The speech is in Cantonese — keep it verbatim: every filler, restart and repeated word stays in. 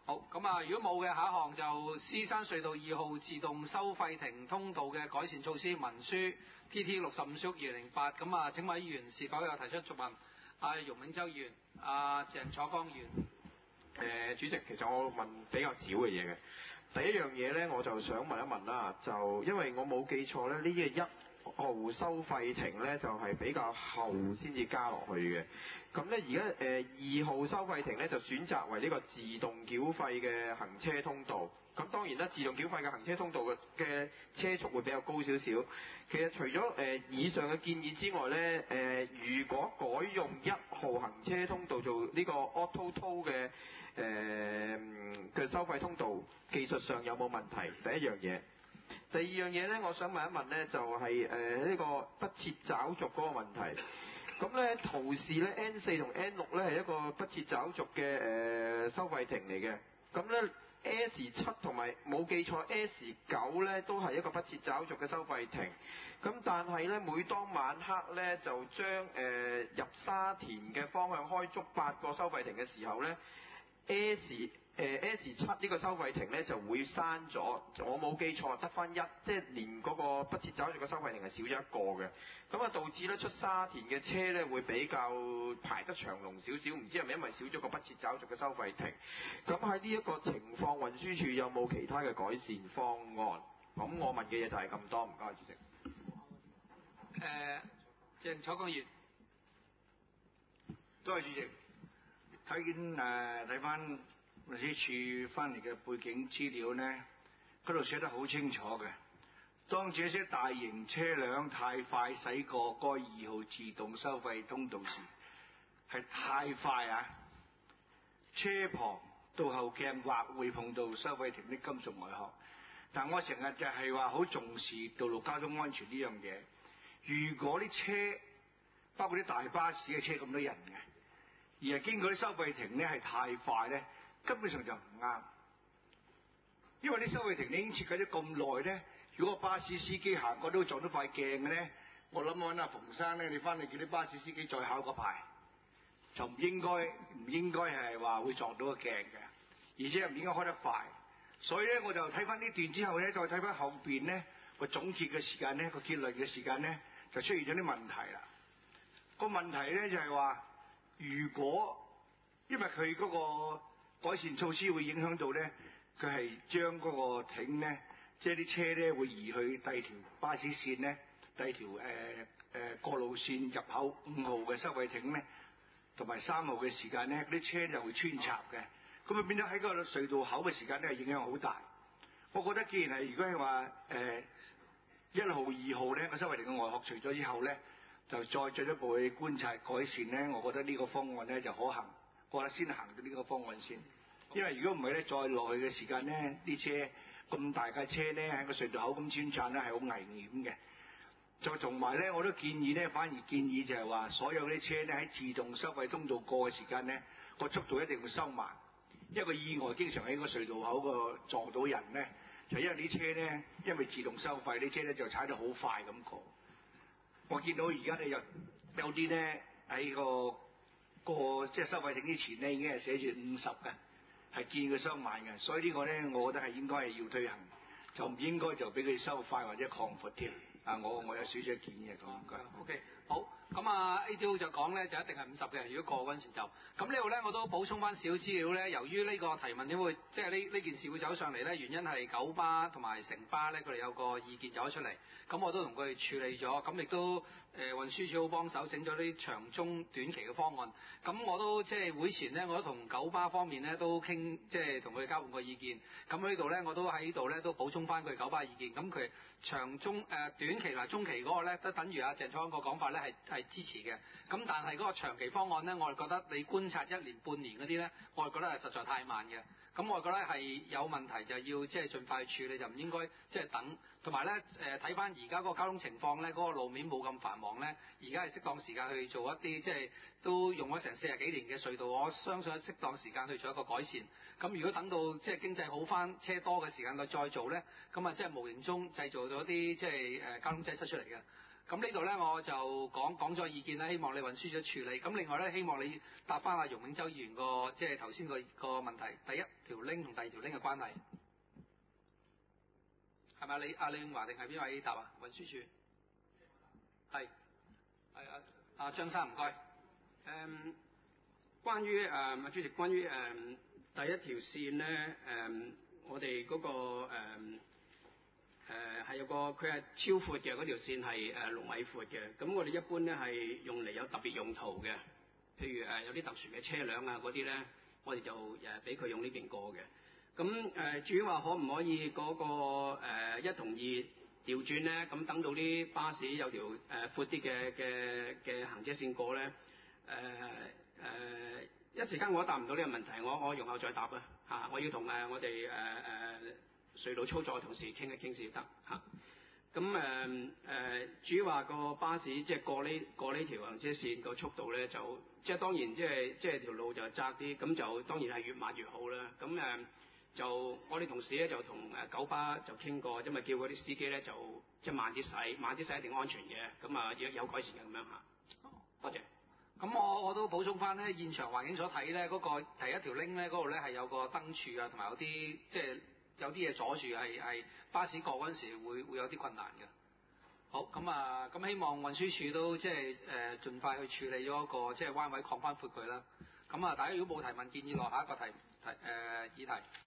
好，咁啊，如果冇嘅，下一項就獅山隧道二號自動收費亭通道嘅改善措施文書 T T 六十五 二零零八，咁啊，請問議員是否有提出續問？阿容永洲議員、阿鄭楚江議員。 誒、呃，主席，其實我問比較少嘅嘢嘅。第一樣嘢呢，我就想問一問啦，就因為我冇記錯呢，呢個一號收費亭呢，就係、是、比較後先至加落去嘅。咁呢，而家誒二號收費亭呢，就選擇為呢個自動繳費嘅行車通道。咁當然啦，自動繳費嘅行車通道嘅嘅車速會比較高少少。其實除咗誒、呃、以上嘅建議之外呢，誒、呃、如果改用一號行車通道做呢個 auto toll 嘅誒嘅收費通道，技術上有冇問題？第一樣嘢。第二樣嘢呢，我想問一問呢，就係誒呢個不設找續嗰個問題。咁呢，圖示呢 N 四同 N 六呢係一個不設找續嘅誒、呃、收費亭嚟嘅。咁呢 S 七同埋冇記錯 S 九呢都係一個不設找續嘅收費亭。咁但係呢，每當晚黑呢，就將誒、呃、入沙田嘅方向開足八個收費亭嘅時候呢 S 誒、呃、S 七呢個收費亭呢就會閂咗，我冇記錯得返一，即係連嗰個不設找續嘅收費亭係少咗一個嘅，咁啊導致呢出沙田嘅車呢會比較排得長龍少少，唔知係咪因為少咗個不設找續嘅收費亭？咁喺呢一個情況，運輸署有冇其他嘅改善方案？咁我問嘅嘢就係咁多，唔該主席。 誒，鄭楚江議員。 多謝主席。睇見誒睇翻運輸署翻嚟嘅背景資料呢，嗰度寫得好清楚嘅。當這些大型車輛太快駛過該二號自動收費通道時，係太快啊！車旁倒後鏡或會碰到收費亭的金屬外殼。但我成日就係話好重視道路交通安全呢樣嘢。如果啲車包括啲大巴士嘅車咁多人嘅，而係經過啲收費亭呢係太快呢，根本上就唔啱。因為啲收費亭你已經設計咗咁耐呢，如果巴士司機行過都撞到塊鏡嘅呢，我諗揾阿馮生呢，你翻嚟叫啲巴士司機再考個牌，就唔應該唔應該係話會撞到個鏡嘅，而且唔應該開得快。所以呢，我就睇翻呢段之後呢，再睇翻後邊呢個總結嘅時間呢，個結論嘅時間呢，就出現咗啲問題啦。個問題呢，就係話，如果因為佢嗰個改善措施會影響到呢，佢係將嗰個亭呢，即係啲車呢會移去第二條巴士線呢，第二條誒誒過路線入口五號嘅收費亭呢，同埋三號嘅時間呢，嗰啲車就會穿插嘅，咁啊變咗喺個隧道口嘅時間呢，影響好大。我覺得既然係如果係話誒一號、二號呢個收費亭嘅外殼除咗之後呢，就再進一步去觀察改善呢，我覺得呢個方案呢就可行。我覺得先行到呢個方案先，因為如果唔係呢，再落去嘅時間呢，啲車咁大架車呢喺個隧道口咁穿插呢係好危險嘅。就同埋呢，我都建議呢，反而建議就係話，所有啲車呢喺自動收費通道過嘅時間呢，個速度一定要收慢，因為個意外經常喺個隧道口個撞到人呢，就因為啲車呢，因為自動收費，啲車呢就踩得好快咁過。我見到而家咧有有啲咧喺個個即係收費亭之前咧已經係寫住五十嘅，係建議佢收慢嘅，所以呢個咧我覺得係應該係要推行，就唔應該就俾佢收快或者擴闊添。啊，我我有少少建議係咁嘅。 O K，好，咁啊 A T O 就講咧就一定係五十嘅，如果過嗰陣時就咁呢度咧，我都補充翻少資料咧。由於呢個提問點會即係呢呢件事會走上嚟咧，原因係九巴同埋城巴咧，佢哋有個意見走咗出嚟，咁我都同佢哋處理咗，咁亦都誒、呃、運輸署好幫手整咗啲長中短期嘅方案。咁我都即係會前咧，我都同九巴方面咧都傾，即係同佢哋交換個意見。咁呢度咧，我都喺度咧都補充翻佢九巴意見。咁佢長中誒、呃、短期同中期嗰個咧，都等於阿鄭楚江個講法咧，係係支持嘅。咁但係嗰個長期方案咧，我哋覺得你觀察一年半年嗰啲咧，我哋覺得係實在太慢嘅。咁我覺得係有問題就要即係盡快去處理，就唔應該即係等。同埋咧誒睇翻而家嗰個交通情況咧，嗰、嗰個路面冇咁繁忙咧，而家係適當時間去做一啲即係都用咗成四十幾年嘅隧道，我相信喺適當時間去做一個改善。咁如果等到即係經濟好翻、車多嘅時間佢再做咧，咁啊即係無形中製造咗啲即係誒交通擠塞出嚟嘅。 咁呢度咧我就講講咗意見啦，希望你運輸咗處理。咁另外咧，希望你答翻阿容永洲議員個即係頭先個個問題，第一條 link 同第二條 link 嘅關係係咪？你阿李永華定係邊位答啊？運輸署係係阿阿張生唔該。 誒，關於誒阿主席，關於誒第一條線咧，誒我哋嗰個誒誒係有個佢係超闊嘅，嗰條線係誒六米闊嘅。咁我哋一般咧係用嚟有特別用途嘅，譬如誒有啲特殊嘅車輛啊嗰啲咧，我哋就誒俾佢用呢邊過嘅。咁誒至於話可唔可以嗰個誒一同二調轉咧？咁等到啲巴士有條誒闊啲嘅嘅嘅行車線過咧？誒誒、呃呃、一時間我答唔到呢個問題，我我容後再答啊嚇！我要同誒我哋誒誒隧道操作嘅同事傾一傾先得嚇。咁誒誒，至於話個巴士即係過呢過呢條行車線個速度咧，就即係當然即係即係條路就窄啲，咁就當然係越慢越好啦。咁誒、呃、就我哋同事咧就同誒九巴就傾過，因為叫嗰啲司機咧就即係慢啲駛，慢啲駛一定安全嘅。咁啊有有改善嘅咁樣嚇。多謝。 咁我我都補充翻咧，現場環境所睇咧，嗰、那個第一條 link 咧，嗰度咧係有個燈柱啊，同埋有啲即係有啲嘢阻住，係係巴士過嗰陣時會會有啲困難嘅。好，咁啊，咁希望運輸署都即係誒盡快去處理咗一個即係彎位擴翻闊佢啦。咁啊，大家如果冇提問建議落下一個題題誒、呃、議題。